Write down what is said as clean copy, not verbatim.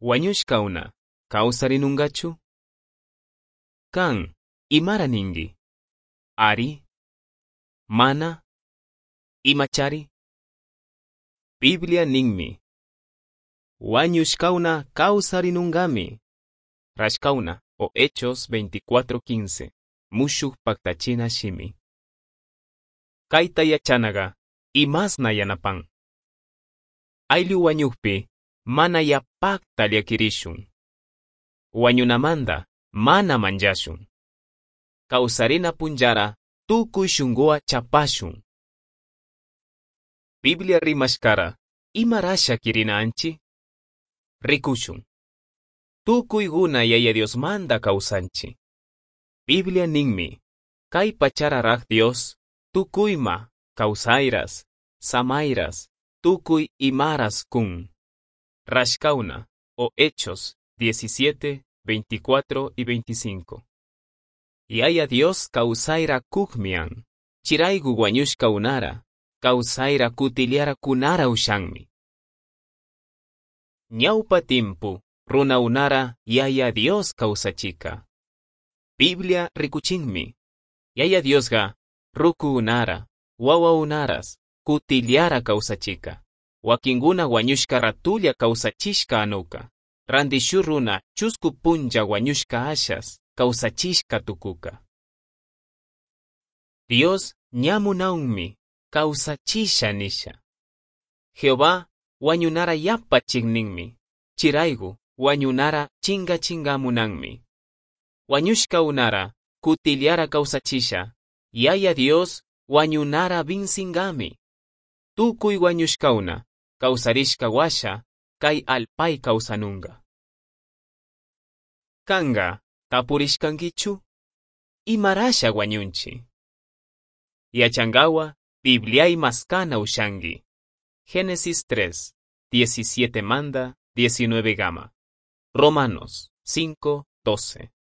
Wañushkauna, kawsarinungachu? Kan, imara ningi. Ari? Mana? Imachari? Biblia ninmi. Wañushkauna kawsarinungami. Rashkauna, o Hechos 24:15. Mushuk paktachina shimi. Kaita yachanaga, imasna yanapan. Ayllu wañukpi, mana yapakta llakirishun. Wañunamanda, mana manjashun. Kawsarina punjara, tukuy shunqua chapashun. Biblia rimashkara, imarasha kirina anchi? Rikushun. Tukuy guna yaya Dios manda kawsanchi. Biblia ninmi, kay pachararaq Dios, tukuyma, kawsayras, samayras, tukuy imaras kun. Rashkauna, o Hechos 17, 24 y 25. Yaya Dios kawsayra kukmian, chiraygu wañushka unara, kawsayra kutiliara kunara ushanmi. Ñawpa timpu, runa unara yaya Dios kawsachika. Biblia rikuchinmi. Yaya Diosga, ruku unara, wawa unaras, kutiliara kawsachika. Wakinguna wañushka ratulla kawsachishka anuka. Randishu runa chusku punja wañushka ashas, kawsachishka tukuka. Dios ñamunaunmi, kawsachisha nisha. Jehová wañunara yapa chigninmi, chiraygu wañunara chinga chingamunanmi. Wañushka unara, kutiliara kawsachisha, yaya Dios wañunara vinsingami. Tukuy wañushkauna, kawsarishka washa, kay alpay kawsanunga. Kanga, tapurishkankichu? Imarasha wañunchi. Yachangawa, Biblia maskana ushangi. Génesis 3, 17 manda, 19 gama. Romanos 5, 12.